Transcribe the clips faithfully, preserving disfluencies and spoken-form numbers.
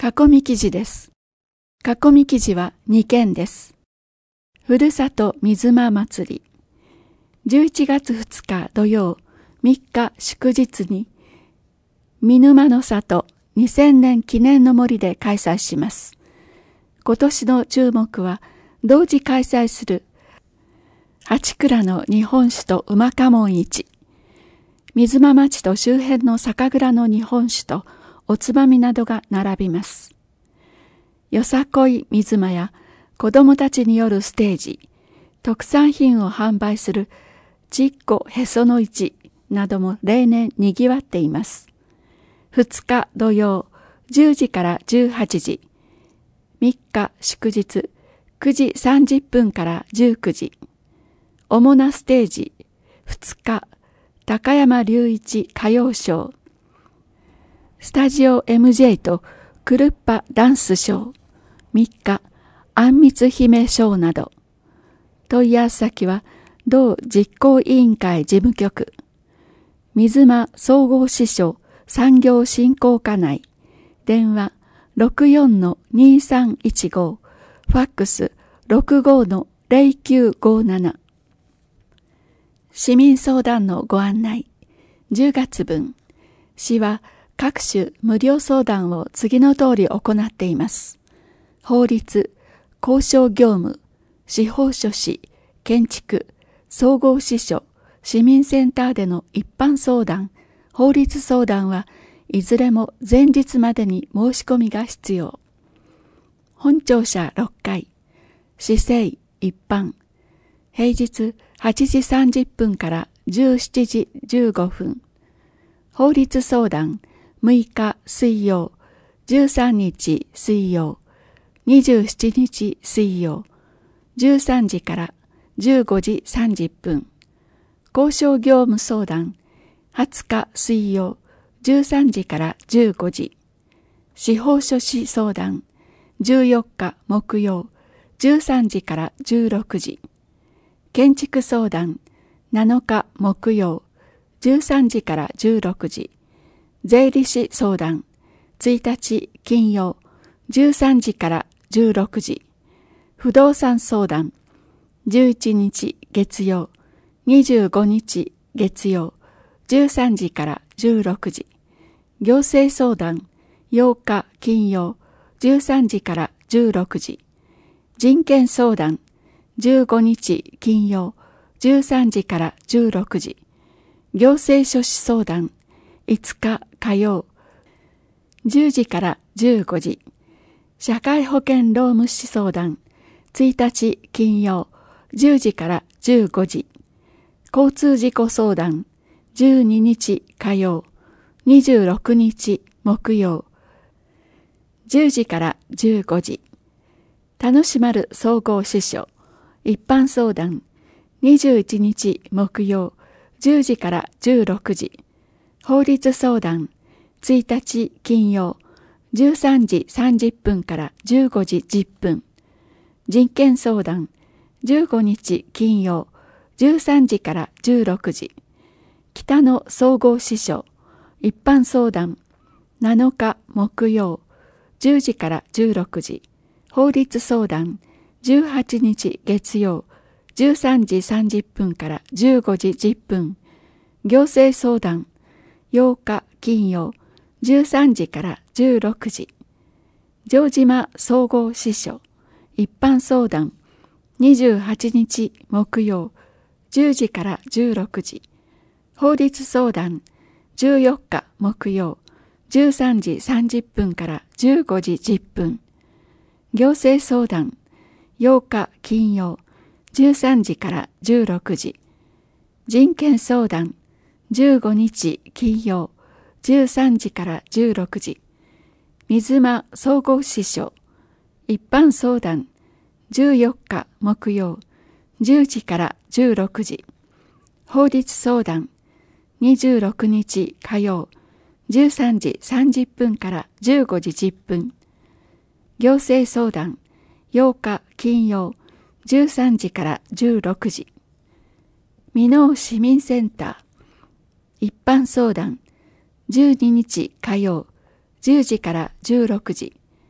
囲み記事です。囲み記事はにけんです。ふるさと水間祭り。じゅういちがつふつか土曜、みっか祝日に、見沼の里にせんねん記念の森で開催します。今年の注目は、同時開催する八蔵の日本酒と馬家紋市、水間町と周辺の酒蔵の日本酒とおつまみなどが並びます。よさこい水間や子どもたちによるステージ、特産品を販売するちっこへその市なども例年にぎわっています。ふつか土曜じゅうじからじゅうはちじ、みっか祝日くじさんじゅっぷんからじゅうくじ、主なステージふつか高山隆一歌謡ショー、スタジオ エムジェー とクルッパダンスショー、みっかあんみつ姫ショーなど。問い合わせ先は同実行委員会事務局、水間総合支所産業振興課内、電話 ろくよんのにさんいちご、ファックス ろくごのゼロきゅうごなな。市民相談のご案内。じゅうがつぶん、市は各種無料相談を次の通り行っています。法律、交渉業務、司法書士、建築、総合支所、市民センターでの一般相談、法律相談はいずれも前日までに申し込みが必要。本庁舎ろっかい、市政一般、平日はちじさんじゅっぷんからじゅうしちじじゅうごふん。法律相談むいか水曜、じゅうさんにち水曜、にじゅうしちにち水曜、じゅうさんじからじゅうごじさんじゅっぷん。交渉業務相談はつか水曜、じゅうさんじからじゅうごじ。司法書士相談じゅうよっか木曜、じゅうさんじからじゅうろくじ。建築相談なのか木曜、じゅうさんじからじゅうろくじ。税理士相談ついたち金曜、じゅうさんじからじゅうろくじ。不動産相談じゅういちにち月曜、にじゅうごにち月曜、じゅうさんじからじゅうろくじ。行政相談ようか金曜、じゅうさんじからじゅうろくじ。人権相談じゅうごにち金曜、じゅうさんじからじゅうろくじ。行政書士相談いつか火曜、じゅうじからじゅうごじ。社会保険労務士相談ついたち金曜、じゅうじからじゅうごじ。交通事故相談じゅうににち火曜、にじゅうろくにち木曜、じゅうじからじゅうごじ。楽しまる総合支所一般相談にじゅういちにち木曜、じゅうじからじゅうろくじ。法律相談ついたち金曜、じゅうさんじさんじゅっぷんからじゅうごじじゅっぷん。人権相談じゅうごにち金曜、じゅうさんじからじゅうろくじ。北の総合支所一般相談なのか木曜、じゅうじからじゅうろくじ。法律相談じゅうはちにち月曜、じゅうさんじさんじゅっぷんからじゅうごじじゅっぷん。行政相談ようか金曜、じゅうさんじからじゅうろくじ。城島総合支所一般相談にじゅうはちにち木曜、じゅうじからじゅうろくじ。法律相談じゅうよっか木曜、じゅうさんじさんじゅっぷんからじゅうごじじゅっぷん。行政相談ようか金曜、じゅうさんじからじゅうろくじ。人権相談じゅうごにち金曜、じゅうさんじからじゅうろくじ。水間総合支所一般相談じゅうよっか木曜、じゅうじからじゅうろくじ。法律相談にじゅうろくにち火曜、じゅうさんじさんじゅっぷんからじゅうごじじゅっぷん。行政相談ようか金曜、じゅうさんじからじゅうろくじ。箕面市民センター一般相談じゅうににち火曜、じゅうじからじゅうろくじ。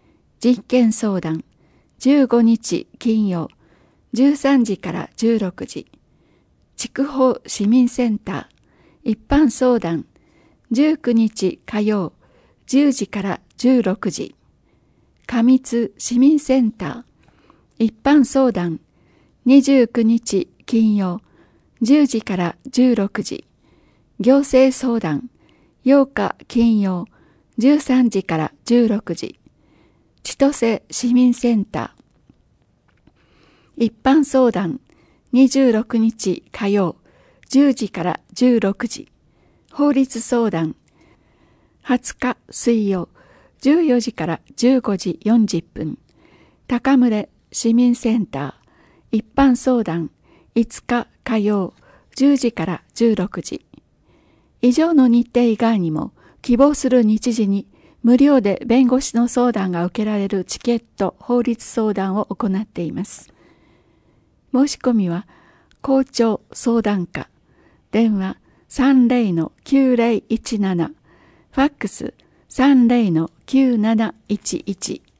実験相談じゅうごにち金曜じゅうさんじからじゅうろくじ、筑豊市民センター一般相談じゅうくにち火曜じゅうじからじゅうろくじ、上津市民センター一般相談にじゅうくにち金曜じゅうじからじゅうろくじ、行政相談ようか金曜じゅうさんじからじゅうろくじ、千歳市民センター一般相談にじゅうろくにち火曜じゅうじからじゅうろくじ、法律相談はつか水曜じゅうよじからじゅうごじよんじゅっぷん、高牟市民センター一般相談いつか火曜じゅうじからじゅうろくじ。以上の日程以外にも希望する日時に無料で弁護士の相談が受けられるチケット法律相談を行っています。申し込みは校長相談課、電話 さんぜろのきゅうぜろいちなな、ファックス さんぜろのきゅうなないちいち。